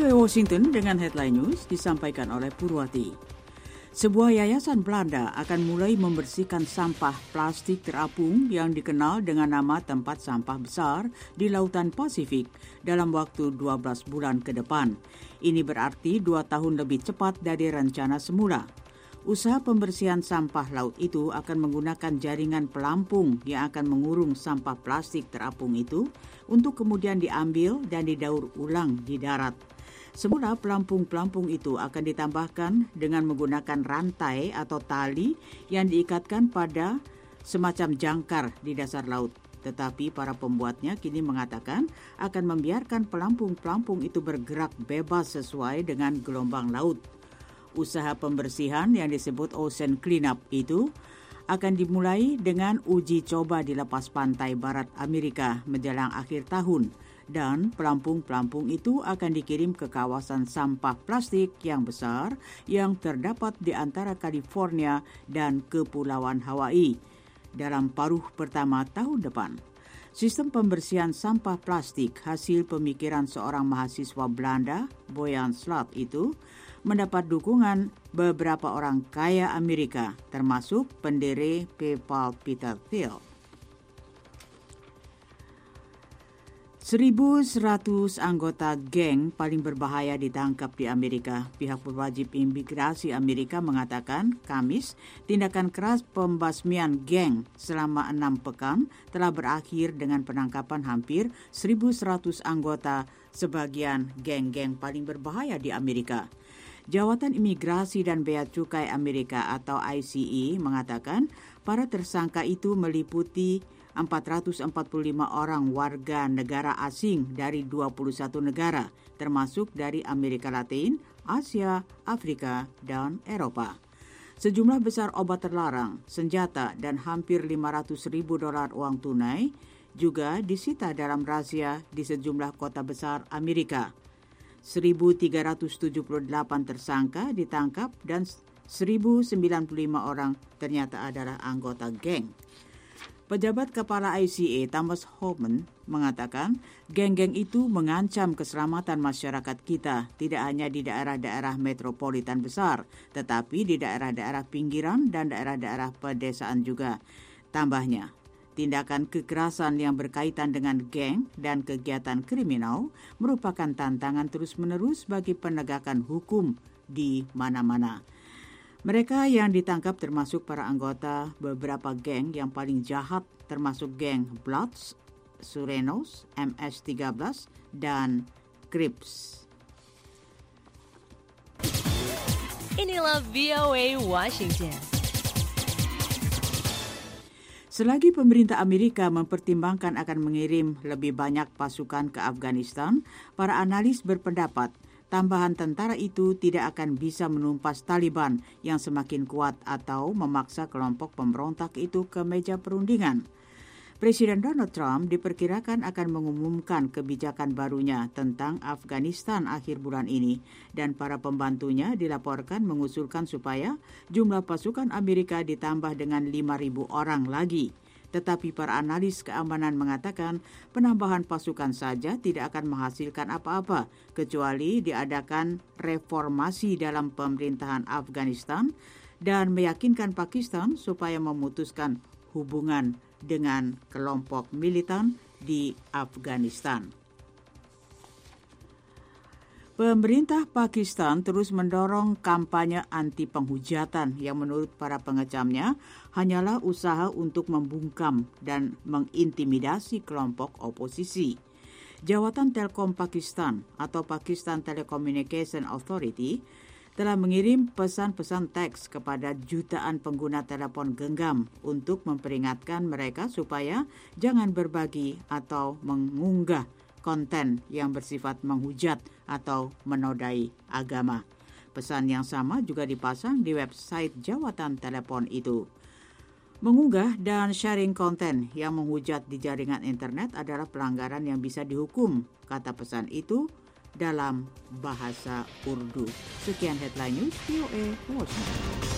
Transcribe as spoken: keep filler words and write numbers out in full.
O A Washington dengan headline news disampaikan oleh Purwati. Sebuah yayasan Belanda akan mulai membersihkan sampah plastik terapung yang dikenal dengan nama tempat sampah besar di Lautan Pasifik dalam waktu dua belas bulan ke depan. Ini berarti dua tahun lebih cepat dari rencana semula. Usaha pembersihan sampah laut itu akan menggunakan jaringan pelampung yang akan mengurung sampah plastik terapung itu untuk kemudian diambil dan didaur ulang di darat. Semula pelampung-pelampung itu akan ditambahkan dengan menggunakan rantai atau tali yang diikatkan pada semacam jangkar di dasar laut. Tetapi para pembuatnya kini mengatakan akan membiarkan pelampung-pelampung itu bergerak bebas sesuai dengan gelombang laut. Usaha pembersihan yang disebut Ocean Cleanup itu akan dimulai dengan uji coba di lepas pantai barat Amerika menjelang akhir tahun. Dan pelampung-pelampung itu akan dikirim ke kawasan sampah plastik yang besar yang terdapat di antara California dan Kepulauan Hawaii dalam paruh pertama tahun depan. Sistem pembersihan sampah plastik hasil pemikiran seorang mahasiswa Belanda, Boyan Slat itu mendapat dukungan beberapa orang kaya Amerika, termasuk pendiri PayPal Peter Thiel. seribu seratus anggota geng paling berbahaya ditangkap di Amerika. Pihak berwajib imigrasi Amerika mengatakan Kamis tindakan keras pembasmian geng selama enam pekan telah berakhir dengan penangkapan hampir seribu seratus anggota sebagian geng-geng paling berbahaya di Amerika. Jawatan Imigrasi dan Bea Cukai Amerika atau I C E mengatakan para tersangka itu meliputi empat ratus empat puluh lima orang warga negara asing dari dua puluh satu negara, termasuk dari Amerika Latin, Asia, Afrika, dan Eropa. Sejumlah besar obat terlarang, senjata, dan hampir lima ratus ribu dolar uang tunai juga disita dalam razia di sejumlah kota besar Amerika. seribu tiga ratus tujuh puluh delapan tersangka ditangkap dan seribu sembilan puluh lima orang ternyata adalah anggota geng. Pejabat Kepala I C A Thomas Hoffman mengatakan geng-geng itu mengancam keselamatan masyarakat kita tidak hanya di daerah-daerah metropolitan besar, tetapi di daerah-daerah pinggiran dan daerah-daerah pedesaan juga. Tambahnya, tindakan kekerasan yang berkaitan dengan geng dan kegiatan kriminal merupakan tantangan terus-menerus bagi penegakan hukum di mana-mana. Mereka yang ditangkap termasuk para anggota beberapa geng yang paling jahat, termasuk geng Bloods, Surenos, M S tiga belas, dan Crips. Inilah V O A Washington. Selagi pemerintah Amerika mempertimbangkan akan mengirim lebih banyak pasukan ke Afghanistan, para analis berpendapat tambahan tentara itu tidak akan bisa menumpas Taliban yang semakin kuat atau memaksa kelompok pemberontak itu ke meja perundingan. Presiden Donald Trump diperkirakan akan mengumumkan kebijakan barunya tentang Afghanistan akhir bulan ini dan para pembantunya dilaporkan mengusulkan supaya jumlah pasukan Amerika ditambah dengan lima ribu orang lagi. Tetapi para analis keamanan mengatakan penambahan pasukan saja tidak akan menghasilkan apa-apa kecuali diadakan reformasi dalam pemerintahan Afghanistan dan meyakinkan Pakistan supaya memutuskan hubungan dengan kelompok militan di Afghanistan. Pemerintah Pakistan terus mendorong kampanye anti penghujatan yang menurut para pengecamnya hanyalah usaha untuk membungkam dan mengintimidasi kelompok oposisi. Jawatan Telkom Pakistan atau Pakistan Telecommunication Authority telah mengirim pesan-pesan teks kepada jutaan pengguna telepon genggam untuk memperingatkan mereka supaya jangan berbagi atau mengunggah konten yang bersifat menghujat atau menodai agama. Pesan yang sama juga dipasang di website jawatan telepon itu. Mengunggah dan sharing konten yang menghujat di jaringan internet adalah pelanggaran yang bisa dihukum, kata pesan itu dalam bahasa Urdu. Sekian headline news V O A Washington.